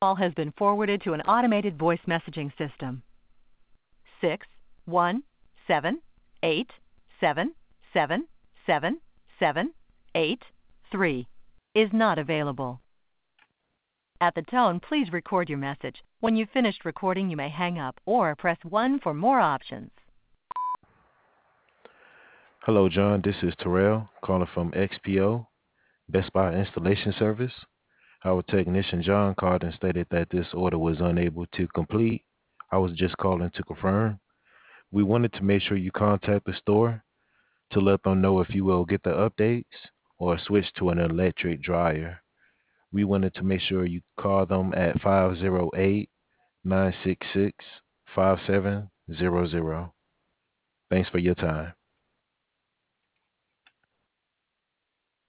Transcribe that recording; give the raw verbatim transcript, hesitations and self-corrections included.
Call has been forwarded to an automated voice messaging system. Six one seven eight seven seven seven seven eight three is not available. At the tone, please record your message. When you've finished recording, you may hang up or press one for more options. Hello, John. This is Terrell calling from X P O, Best Buy Installation Service. Our technician John called and stated that this order was unable to complete. I was just calling to confirm. We wanted to make sure you contact the store to let them know if you will get the updates or switch to an electric dryer. We wanted to make sure you call them at five zero eight, nine six six, five seven zero zero. Thanks for your time.